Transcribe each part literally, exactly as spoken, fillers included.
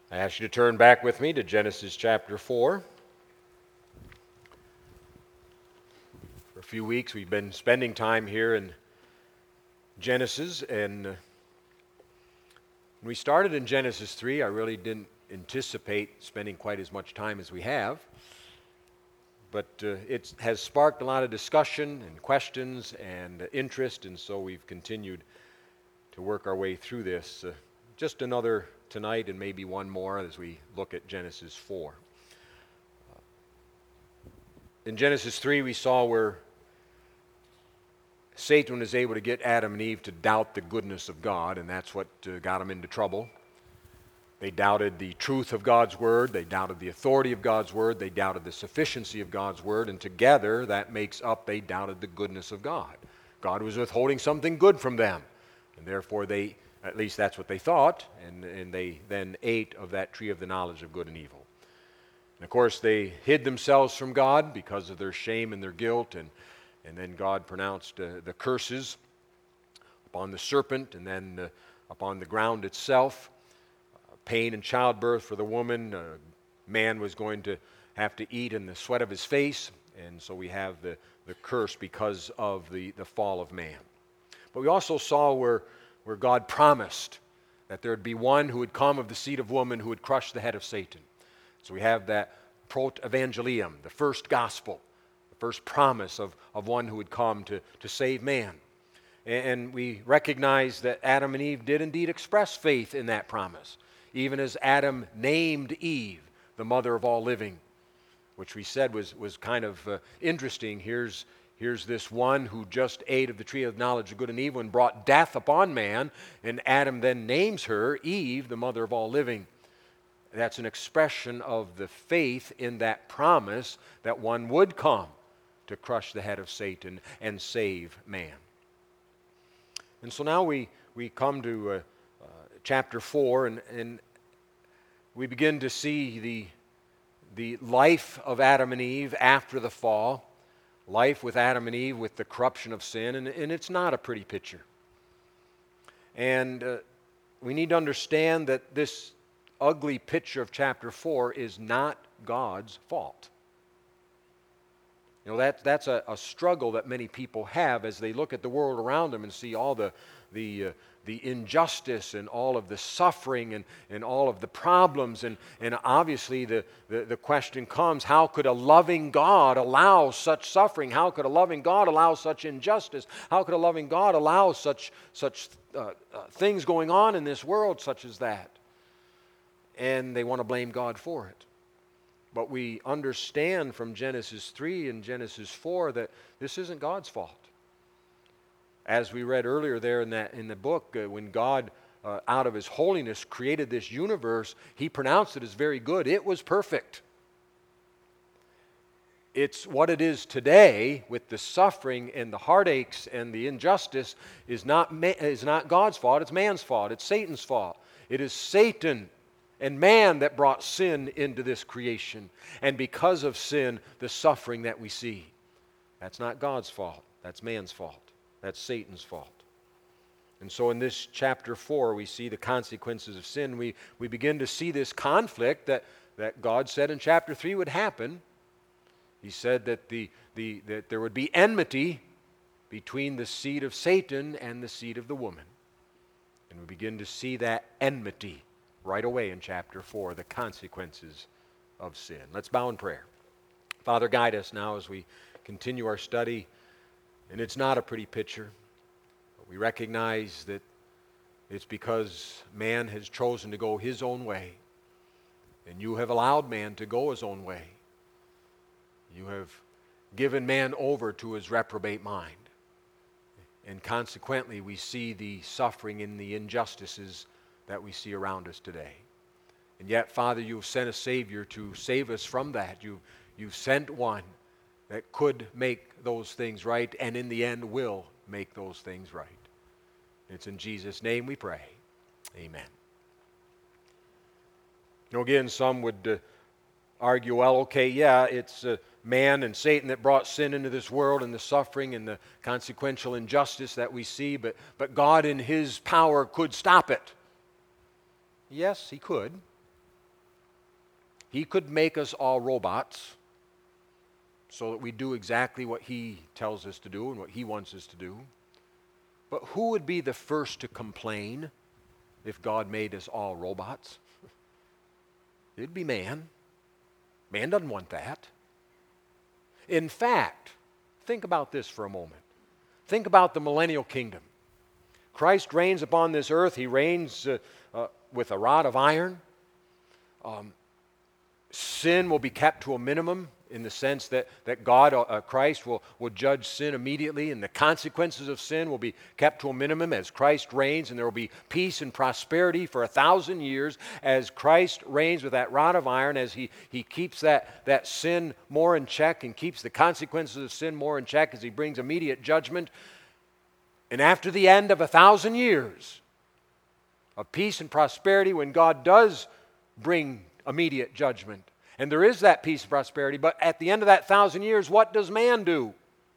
I ask you to turn back with me to Genesis chapter four. For a few weeks we've been spending time here in Genesis, and uh, when we started in Genesis three, I really didn't anticipate spending quite as much time as we have, but uh, it has sparked a lot of discussion and questions and interest, and so we've continued to work our way through this. Uh, just another tonight and maybe one more as we look at Genesis four. In Genesis three, we saw where Satan was able to get Adam and Eve to doubt the goodness of God, and that's what uh, got them into trouble. They doubted the truth of God's Word, they doubted the authority of God's Word, they doubted the sufficiency of God's Word, and together that makes up they doubted the goodness of God. God was withholding something good from them, and therefore they, at least that's what they thought, and, and they then ate of that tree of the knowledge of good and evil. And of course they hid themselves from God because of their shame and their guilt, and And then God pronounced uh, the curses upon the serpent and then uh, upon the ground itself. Uh, pain and childbirth for the woman. Uh, man was going to have to eat in the sweat of his face. And so we have the, the curse because of the, the fall of man. But we also saw where, where God promised that there would be one who would come of the seed of woman who would crush the head of Satan. So we have that prot-evangelium, the first gospel. First promise of, of one who would come to, to save man. And, and we recognize that Adam and Eve did indeed express faith in that promise, even as Adam named Eve the mother of all living, which we said was, was kind of uh, interesting. Here's, here's this one who just ate of the tree of knowledge of good and evil and brought death upon man, and Adam then names her Eve, the mother of all living. That's an expression of the faith in that promise that one would come to crush the head of Satan and save man. And so now we, we come to uh, uh, chapter four, and, and we begin to see the, the life of Adam and Eve after the fall, life with Adam and Eve with the corruption of sin, and, and it's not a pretty picture. And uh, we need to understand that this ugly picture of chapter four is not God's fault. You know, that, that's a, a struggle that many people have as they look at the world around them and see all the, the, uh, the injustice and all of the suffering and, and all of the problems. And, and obviously the, the, the question comes, how could a loving God allow such suffering? How could a loving God allow such injustice? How could a loving God allow such, such uh, uh, things going on in this world such as that? And they want to blame God for it. But we understand from Genesis three and Genesis four that this isn't God's fault. As we read earlier there in that in the book, uh, when God, uh, out of His holiness, created this universe, He pronounced it as very good. It was perfect. It's what it is today with the suffering and the heartaches and the injustice is not, ma- is not God's fault. It's man's fault. It's Satan's fault. It is Satan and man that brought sin into this creation. And because of sin, the suffering that we see. That's not God's fault. That's man's fault. That's Satan's fault. And so in this chapter four, we see the consequences of sin. We, we begin to see this conflict that, that God said in chapter three would happen. He said that, the, the, that there would be enmity between the seed of Satan and the seed of the woman. And we begin to see that enmity right away in chapter four, the consequences of sin. Let's bow in prayer. Father, guide us now as we continue our study. And it's not a pretty picture. But we recognize that it's because man has chosen to go his own way. And you have allowed man to go his own way. You have given man over to his reprobate mind. And consequently, we see the suffering and the injustices that we see around us today. And yet, Father, you've sent a Savior to save us from that. You, you've sent one that could make those things right, and in the end will make those things right. It's in Jesus' name we pray. Amen. You know, again, some would uh, argue, well, okay, yeah, it's uh, man and Satan that brought sin into this world and the suffering and the consequential injustice that we see, but, but God in His power could stop it. Yes, He could. He could make us all robots so that we do exactly what He tells us to do and what He wants us to do. But who would be the first to complain if God made us all robots? It'd be man. Man doesn't want that. In fact, think about this for a moment. Think about the millennial kingdom. Christ reigns upon this earth. He reigns uh, uh, with a rod of iron. Um, sin will be kept to a minimum in the sense that, that God, uh, Christ, will, will judge sin immediately, and the consequences of sin will be kept to a minimum as Christ reigns, and there will be peace and prosperity for a thousand years as Christ reigns with that rod of iron, as he, he keeps that, that sin more in check and keeps the consequences of sin more in check as He brings immediate judgment. And after the end of a thousand years of peace and prosperity, when God does bring immediate judgment, and there is that peace and prosperity, but at the end of that thousand years, what does man do?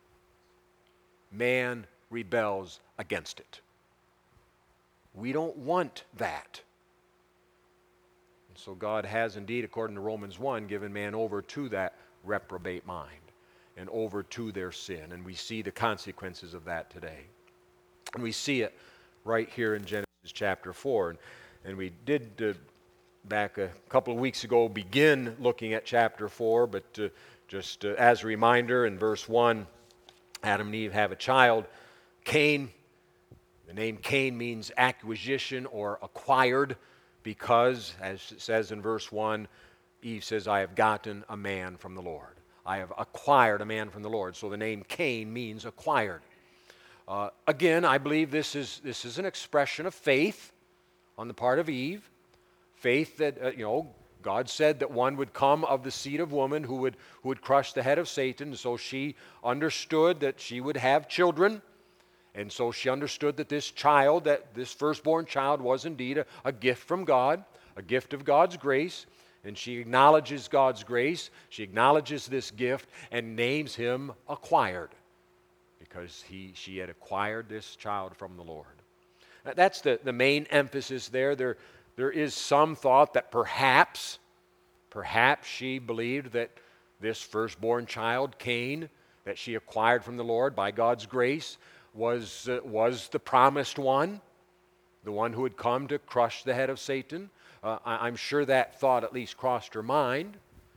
Man rebels against it. We don't want that. And so God has indeed, according to Romans one, given man over to that reprobate mind and over to their sin. And we see the consequences of that today. And we see it right here in Genesis chapter four. And, and we did, uh, back a couple of weeks ago, begin looking at chapter four, but uh, just uh, as a reminder, in verse one, Adam and Eve have a child, Cain. The name Cain means acquisition or acquired because, as it says in verse one, Eve says, I have gotten a man from the Lord. I have acquired a man from the Lord. So the name Cain means acquired. Uh, again, I believe this is, this is an expression of faith on the part of Eve. Faith that, uh, you know, God said that one would come of the seed of woman who would, who would crush the head of Satan. So she understood that she would have children. And so she understood that this child, that this firstborn child was indeed a, a gift from God, a gift of God's grace. And she acknowledges God's grace. She acknowledges this gift and names him acquired because he, she had acquired this child from the Lord. That's the, the main emphasis there. There There is some thought that perhaps, perhaps she believed that this firstborn child, Cain, that she acquired from the Lord by God's grace, was, uh, was the promised one, the one who had come to crush the head of Satan. Uh, I, I'm sure that thought at least crossed her mind.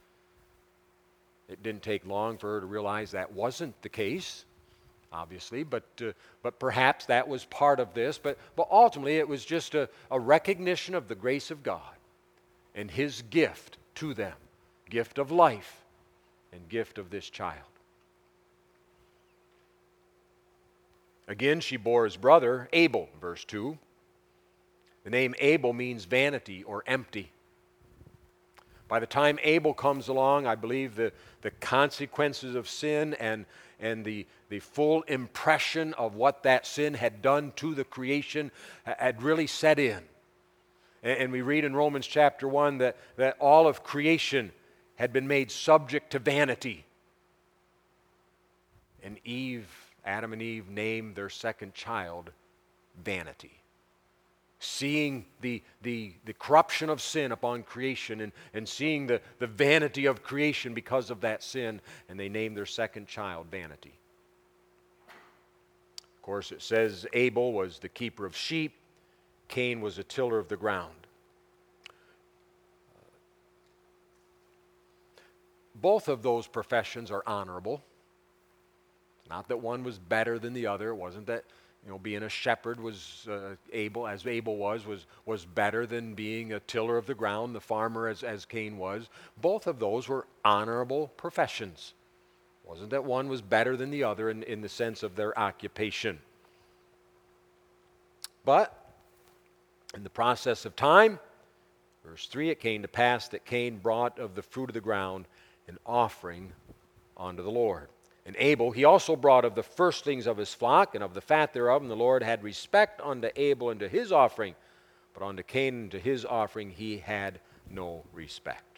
It didn't take long for her to realize that wasn't the case, obviously, but uh, but perhaps that was part of this. But, but ultimately, it was just a, a recognition of the grace of God and His gift to them, gift of life and gift of this child. Again, she bore his brother, Abel, verse two. The name Abel means vanity or empty. By the time Abel comes along, I believe the, the consequences of sin and, and the, the full impression of what that sin had done to the creation had really set in. And, and we read in Romans chapter one that, that all of creation had been made subject to vanity. And Eve, Adam and Eve named their second child Vanity. Seeing the, the, the corruption of sin upon creation and, and seeing the, the vanity of creation because of that sin, and they named their second child Vanity. Of course, it says Abel was the keeper of sheep, Cain was a tiller of the ground. Both of those professions are honorable. Not that one was better than the other. It wasn't that, you know, being a shepherd was uh, Abel, as Abel was, was, was better than being a tiller of the ground, the farmer as, as Cain was. Both of those were honorable professions. It wasn't that one was better than the other in, in the sense of their occupation. But in the process of time, verse three, it came to pass that Cain brought of the fruit of the ground an offering unto the Lord. And Abel, he also brought of the firstlings of his flock and of the fat thereof, and the Lord had respect unto Abel and to his offering, but unto Cain and to his offering he had no respect.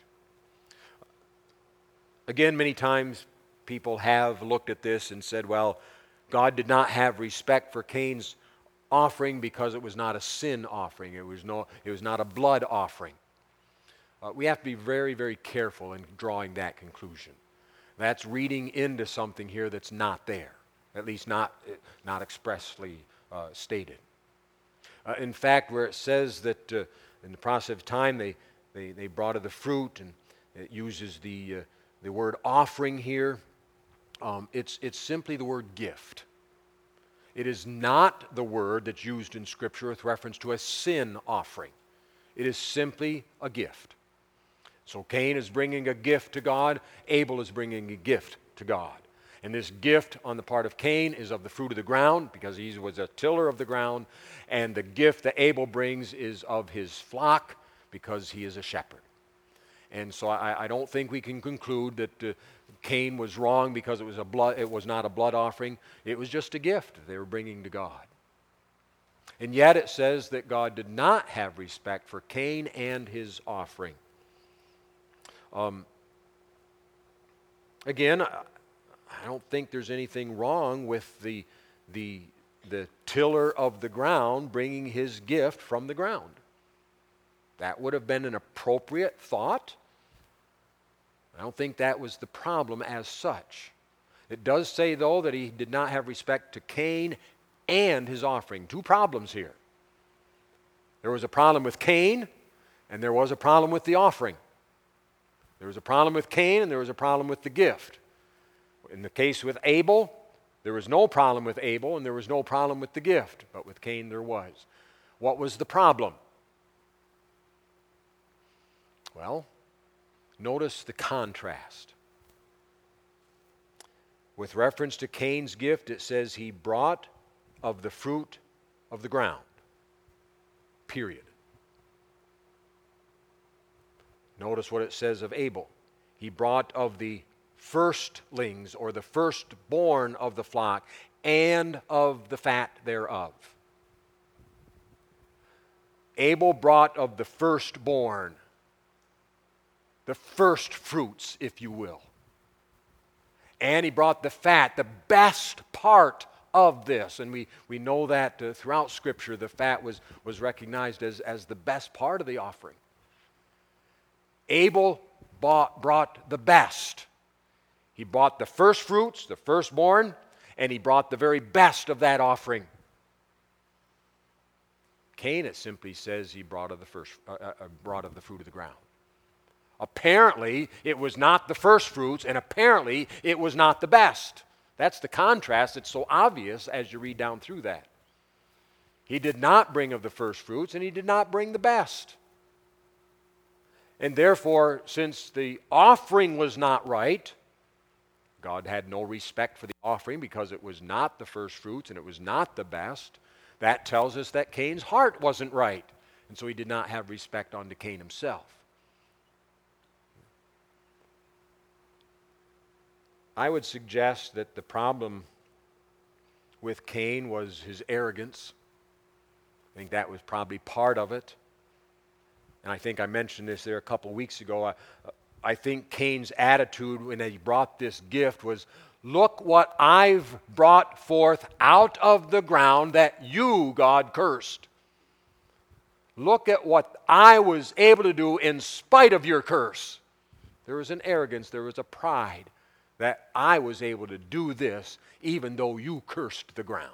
Again, many times people have looked at this and said, well, God did not have respect for Cain's offering because it was not a sin offering. It was, no, it was not a blood offering. Uh, we have to be very, very careful in drawing that conclusion. That's reading into something here that's not there, at least not, not expressly uh, stated. Uh, in fact, where it says that uh, in the process of time they, they, they brought of the fruit, and it uses the, uh, the word offering here, um, it's, it's simply the word gift. It is not the word that's used in Scripture with reference to a sin offering. It is simply a gift. So Cain is bringing a gift to God. Abel is bringing a gift to God. And this gift on the part of Cain is of the fruit of the ground, because he was a tiller of the ground. And the gift that Abel brings is of his flock, because he is a shepherd. And so I, I don't think we can conclude that uh, Cain was wrong because it was a blood. It was not a blood offering. It was just a gift they were bringing to God. And yet it says that God did not have respect for Cain and his offering. Um, again, I, I don't think there's anything wrong with the the the tiller of the ground bringing his gift from the ground. That would have been an appropriate thought. I don't think that was the problem as such. It does say, though, that he did not have respect to Cain and his offering. Two problems here. There was a problem with Cain, and there was a problem with the offering. There was a problem with Cain, and there was a problem with the gift. In the case with Abel, there was no problem with Abel, and there was no problem with the gift. But with Cain, there was. What was the problem? Well, notice the contrast. With reference to Cain's gift, it says he brought of the fruit of the ground. Period. Notice what it says of Abel. He brought of the firstlings, or the firstborn of the flock, and of the fat thereof. Abel brought of the firstborn, the first fruits, if you will. And he brought the fat, the best part of this. And we, we know that uh, throughout Scripture, the fat was, was recognized as, as the best part of the offering. Abel bought, brought the best. He brought the first fruits, the firstborn, and he brought the very best of that offering. Cain, it simply says he brought of the first, uh, uh, brought of the fruit of the ground. Apparently, it was not the first fruits, and apparently, it was not the best. That's the contrast that's so obvious as you read down through that. He did not bring of the first fruits, and he did not bring the best. And therefore, since the offering was not right, God had no respect for the offering because it was not the first fruits and it was not the best. That tells us that Cain's heart wasn't right. And so he did not have respect unto Cain himself. I would suggest that the problem with Cain was his arrogance. I think that was probably part of it. And I think I mentioned this there a couple weeks ago. I, I think Cain's attitude when he brought this gift was, look what I've brought forth out of the ground that you, God, cursed. Look at what I was able to do in spite of your curse. There was an arrogance, there was a pride that I was able to do this even though you cursed the ground.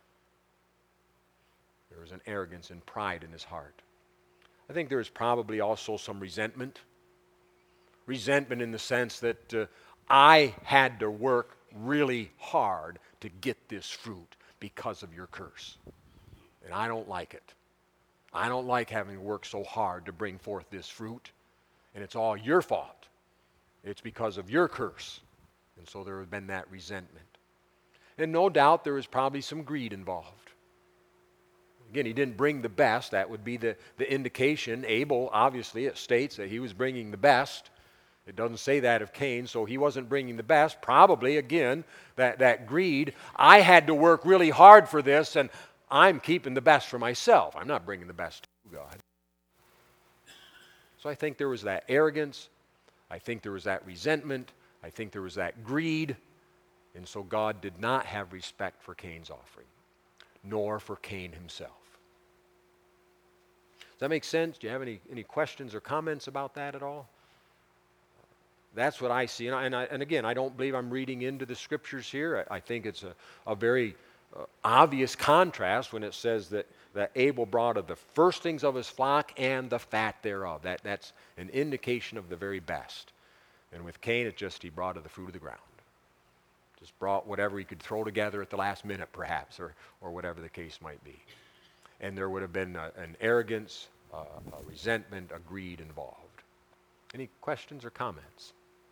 There was an arrogance and pride in his heart. I think there is probably also some resentment. Resentment in the sense that uh, I had to work really hard to get this fruit because of your curse. And I don't like it. I don't like having to work so hard to bring forth this fruit. And it's all your fault. It's because of your curse. And so there has been that resentment. And no doubt there is probably some greed involved. Again, he didn't bring the best. That would be the, the indication. Abel, obviously, it states that he was bringing the best. It doesn't say that of Cain, so he wasn't bringing the best. Probably, again, that, that greed. I had to work really hard for this, and I'm keeping the best for myself. I'm not bringing the best to God. So I think there was that arrogance. I think there was that resentment. I think there was that greed. And so God did not have respect for Cain's offering, nor for Cain himself. Does that make sense? Do you have any, any questions or comments about that at all? That's what I see. And, I, and, I, and again, I don't believe I'm reading into the Scriptures here. I, I think it's a, a very uh, obvious contrast when it says that, that Abel brought of the firstlings of his flock and the fat thereof. That, that's an indication of the very best. And with Cain, it's just he brought of the fruit of the ground. Just brought whatever he could throw together at the last minute, perhaps, or, or whatever the case might be. And there would have been a, an arrogance, uh, a resentment, a greed involved. Any questions or comments?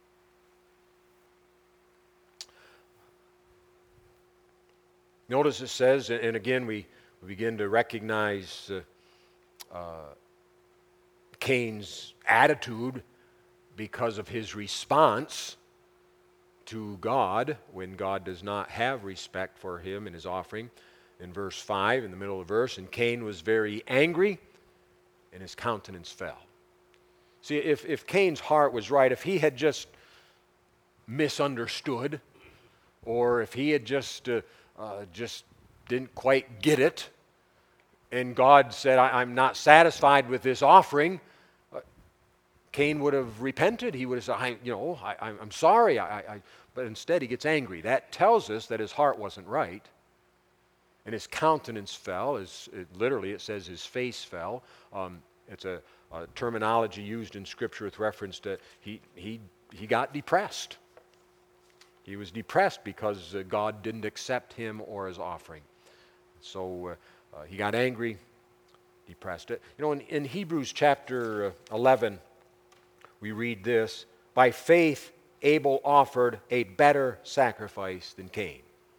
Notice it says, and again we, we begin to recognize uh, uh, Cain's attitude because of his response to God when God does not have respect for him and his offering. In verse five, in the middle of the verse, and Cain was very angry and his countenance fell. See, if, if Cain's heart was right, if he had just misunderstood, or if he had just uh, uh, just didn't quite get it, and God said, I, I'm not satisfied with this offering, uh, Cain would have repented. He would have said, I, you know, I, I'm sorry. I, I, but instead he gets angry. That tells us that his heart wasn't right. And his countenance fell. As it, literally, it says his face fell. Um, it's a, a terminology used in Scripture with reference to he, he, he got depressed. He was depressed because uh, God didn't accept him or his offering. So uh, uh, he got angry, depressed. You know, in, in Hebrews chapter eleven, we read this, by faith Abel offered a better sacrifice than Cain.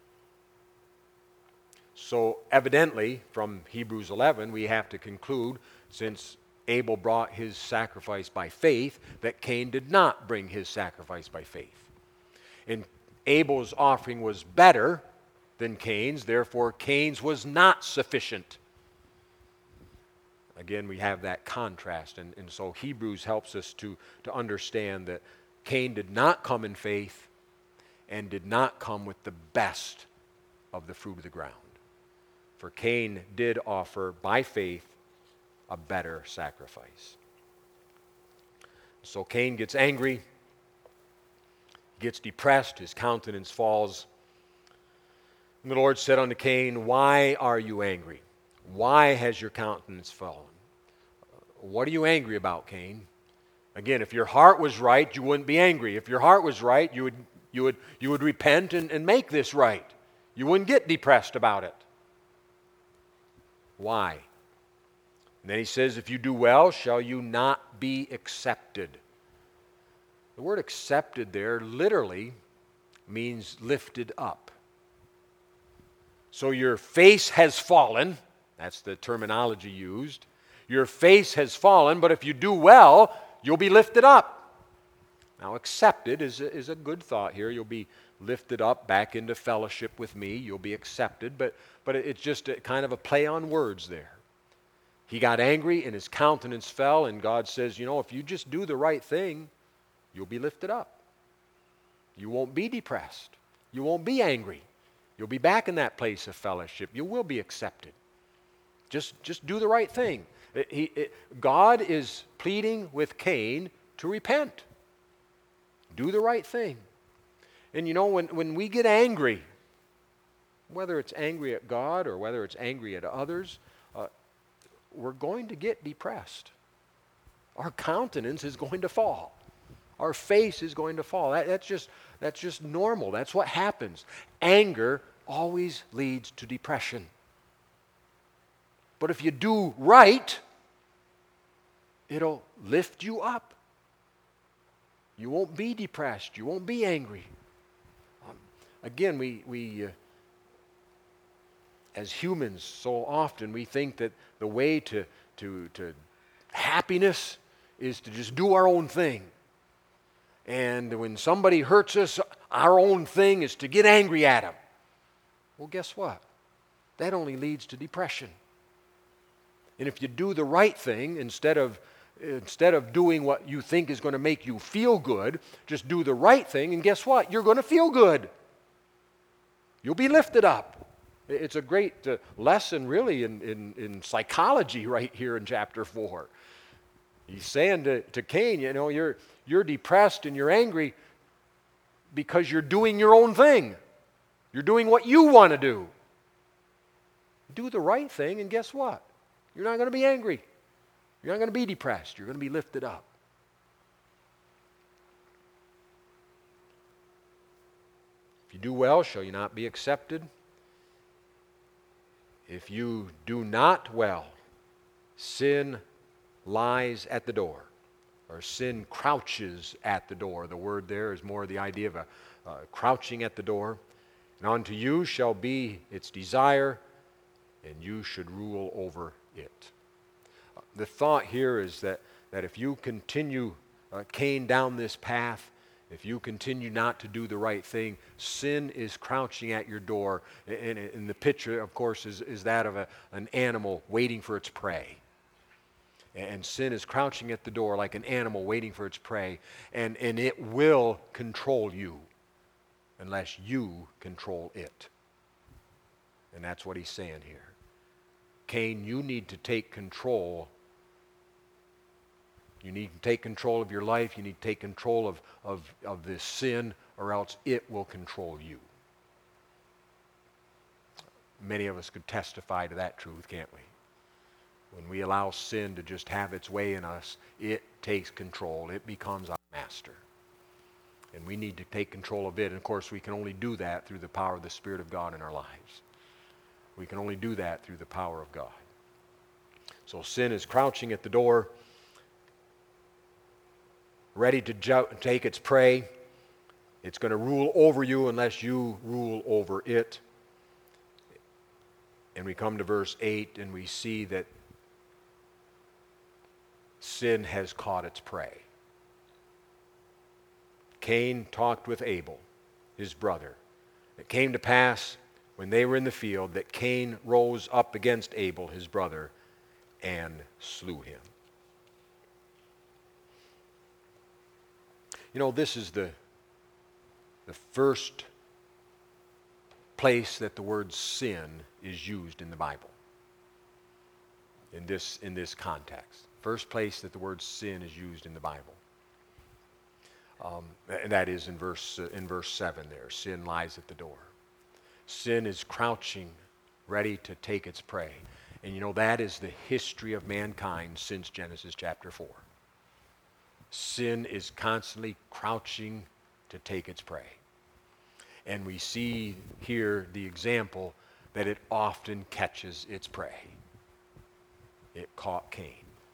So evidently, from Hebrews eleven, we have to conclude, since Abel brought his sacrifice by faith, that Cain did not bring his sacrifice by faith. And Abel's offering was better than Cain's, therefore Cain's was not sufficient. Again, we have that contrast, and, and so Hebrews helps us to, to understand that Cain did not come in faith and did not come with the best of the fruit of the ground. For Cain did offer, by faith, a better sacrifice. So Cain gets angry, gets depressed, his countenance falls. And the Lord said unto Cain, why are you angry? Why has your countenance fallen? What are you angry about, Cain? Again, if your heart was right, you wouldn't be angry. If your heart was right, you would, you would, you would repent and, and make this right. You wouldn't get depressed about it. Why? And then he says, if you do well, shall you not be accepted? The word accepted there literally means lifted up. So your face has fallen. That's the terminology used. Your face has fallen, but if you do well, you'll be lifted up. Now, accepted is a, is a good thought here. You'll be lifted up back into fellowship with me. You'll be accepted, but, but it's just a, kind of a play on words there. He got angry and his countenance fell, and God says, you know, if you just do the right thing, you'll be lifted up. You won't be depressed. You won't be angry. You'll be back in that place of fellowship. You will be accepted. Just, just do the right thing. It, he, it, God is pleading with Cain to repent. Do the right thing. And you know, when, when we get angry, whether it's angry at God or whether it's angry at others, uh, we're going to get depressed. Our countenance is going to fall. Our face is going to fall. That, that's just, that's just normal. That's what happens. Anger always leads to depression. But if you do right, it'll lift you up. You won't be depressed. You won't be angry. Um, again, we, we uh, as humans, so often we think that the way to, to, to happiness is to just do our own thing. And when somebody hurts us, our own thing is to get angry at them. Well, guess what? That only leads to depression. And if you do the right thing, instead of instead of doing what you think is going to make you feel good, just do the right thing, and guess what? You're going to feel good. You'll be lifted up. It's a great uh, lesson, really, in, in, in psychology right here in chapter four. He's saying to, to Cain, you know, you're, you're depressed and you're angry because you're doing your own thing. You're doing what you want to do. Do the right thing, and guess what? You're not going to be angry. You're not going to be depressed. You're going to be lifted up. If you do well, shall you not be accepted? If you do not well, sin lies at the door, or sin crouches at the door. The word there is more the idea of a uh, crouching at the door. And unto you shall be its desire, and you should rule over it. Uh, the thought here is that, that if you continue, uh, Cain, down this path, if you continue not to do the right thing, sin is crouching at your door. And, and the picture, of course, is, is that of a, an animal waiting for its prey. And sin is crouching at the door like an animal waiting for its prey. And, and it will control you unless you control it. And that's what he's saying here. Cain, you need to take control. You need to take control of your life. You need to take control of, of, of this sin, or else it will control you. Many of us could testify to that truth, can't we? When we allow sin to just have its way in us, it takes control. It becomes our master. And we need to take control of it. And of course, we can only do that through the power of the Spirit of God in our lives. We can only do that through the power of God. So sin is crouching at the door, ready to ju- take its prey. It's going to rule over you unless you rule over it. And we come to verse eight and we see that sin has caught its prey. Cain talked with Abel, his brother. It came to pass when they were in the field that Cain rose up against Abel, his brother, and slew him. You know, this is the, the first place that the word sin is used in the Bible. In this, in this context. First place that the word sin is used in the Bible. Um, and that is in verse, uh, in verse seven there. Sin lies at the door. Sin is crouching, ready to take its prey. And you know, that is the history of mankind since Genesis chapter four. Sin is constantly crouching to take its prey. And we see here the example that it often catches its prey. It caught Cain.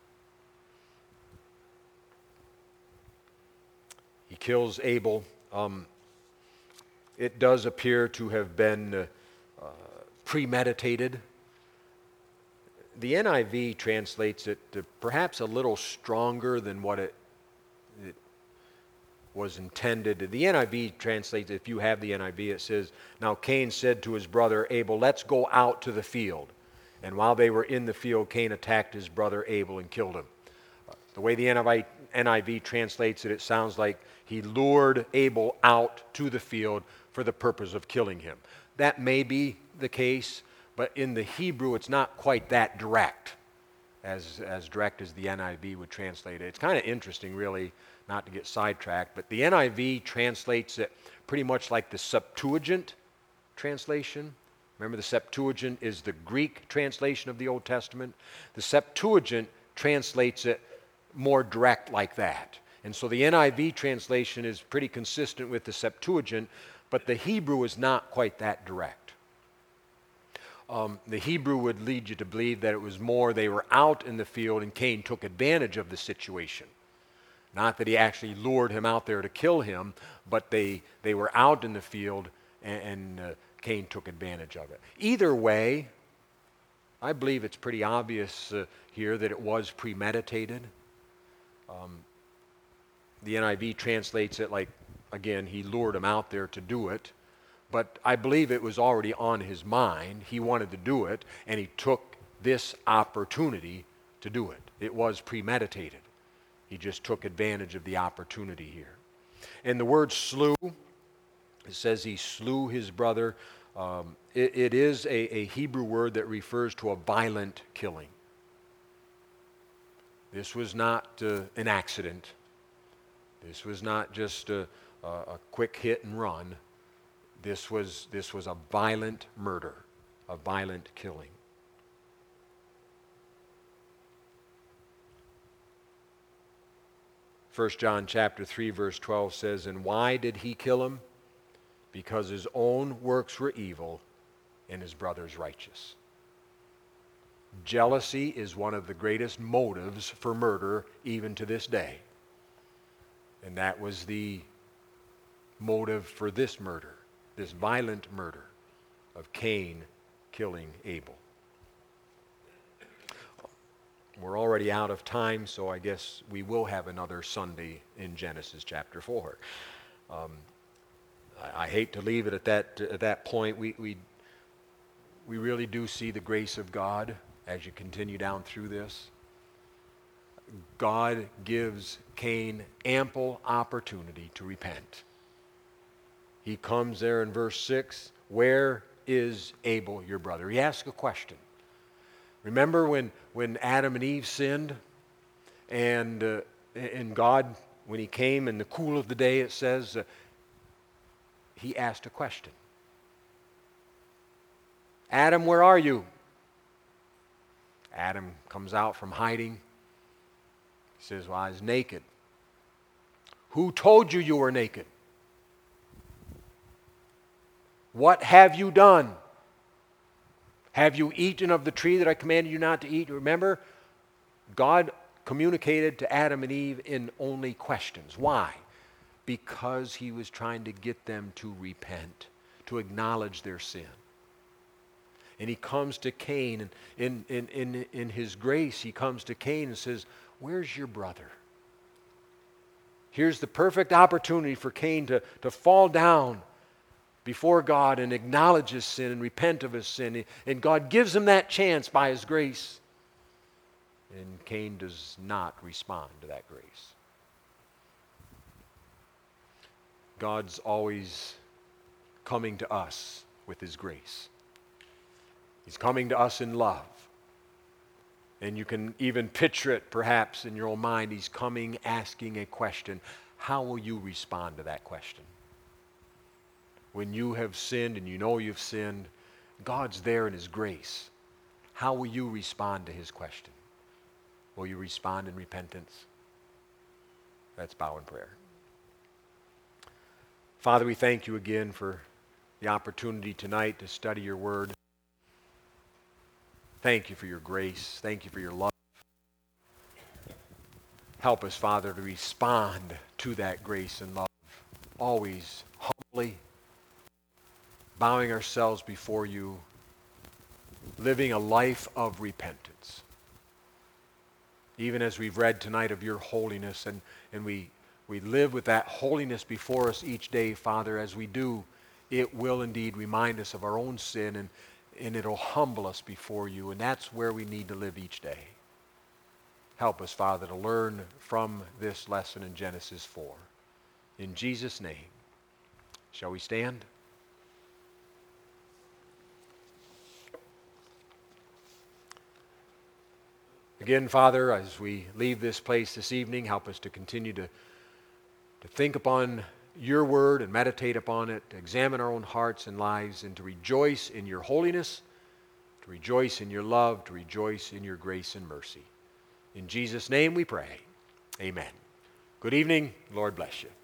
He kills Abel. Um, it does appear to have been uh, uh, premeditated. The N I V translates it to perhaps a little stronger than what it, it was intended. The N I V translates, if you have the N I V, it says, "Now Cain said to his brother Abel, let's go out to the field. And while they were in the field, Cain attacked his brother Abel and killed him." Uh, the way the N I V translates it, it sounds like he lured Abel out to the field for the purpose of killing him. That may be the case, but in the Hebrew, it's not quite that direct, as, as direct as the N I V would translate it. It's kind of interesting, really, not to get sidetracked, but the N I V translates it pretty much like the Septuagint translation. Remember, the Septuagint is the Greek translation of the Old Testament. The Septuagint translates it more direct like that. And so the N I V translation is pretty consistent with the Septuagint, but the Hebrew is not quite that direct. Um, the Hebrew would lead you to believe that it was more they were out in the field and Cain took advantage of the situation. Not that he actually lured him out there to kill him, but they, they were out in the field and, and uh, Cain took advantage of it. Either way, I believe it's pretty obvious uh, here that it was premeditated. Um, the N I V translates it like, again, he lured him out there to do it. But I believe it was already on his mind. He wanted to do it, and he took this opportunity to do it. It was premeditated. He just took advantage of the opportunity here. And the word slew, it says he slew his brother. Um, it, it is a, a Hebrew word that refers to a violent killing. This was not uh, an accident. This was not just a, a, a quick hit and run. This was, this was a violent murder, a violent killing. First John chapter three verse twelve says, "And why did he kill him? Because his own works were evil and his brother's righteous." Jealousy is one of the greatest motives for murder even to this day. And that was the motive for this murder, this violent murder of Cain killing Abel. We're already out of time, so I guess we will have another Sunday in Genesis chapter four. Um, I, I hate to leave it at that at that point. We, we, we really do see the grace of God as you continue down through this. God gives Cain ample opportunity to repent. He comes there in verse six, "Where is Abel, your brother?" He asks a question. Remember when, when Adam and Eve sinned, and, uh, and God, when he came in the cool of the day, it says, uh, he asked a question. "Adam, where are you?" Adam comes out from hiding. He says, "Well, I was naked." "Who told you you were naked? What have you done? Have you eaten of the tree that I commanded you not to eat?" Remember, God communicated to Adam and Eve in only questions. Why? Because he was trying to get them to repent, to acknowledge their sin. And he comes to Cain, and in, in, in, in his grace, he comes to Cain and says, "Where's your brother?" Here's the perfect opportunity for Cain to, to fall down before God and acknowledge his sin and repent of his sin. And God gives him that chance by his grace. And Cain does not respond to that grace. God's always coming to us with his grace. He's coming to us in love. And you can even picture it perhaps in your own mind. He's coming asking a question. How will you respond to that question? When you have sinned and you know you've sinned, God's there in his grace. How will you respond to his question? Will you respond in repentance? Let's bow in prayer. Father, we thank you again for the opportunity tonight to study your word. Thank you for your grace. Thank you for your love. Help us, Father, to respond to that grace and love, always humbly, bowing ourselves before you, living a life of repentance. Even as we've read tonight of your holiness, and, and we, we live with that holiness before us each day, Father, as we do, it will indeed remind us of our own sin, and, and it'll humble us before you, and that's where we need to live each day. Help us, Father, to learn from this lesson in Genesis four. In Jesus' name, shall we stand? Again, Father, as we leave this place this evening, help us to continue to, to think upon your word and meditate upon it, to examine our own hearts and lives, and to rejoice in your holiness, to rejoice in your love, to rejoice in your grace and mercy. In Jesus' name we pray. Amen. Good evening. Lord bless you.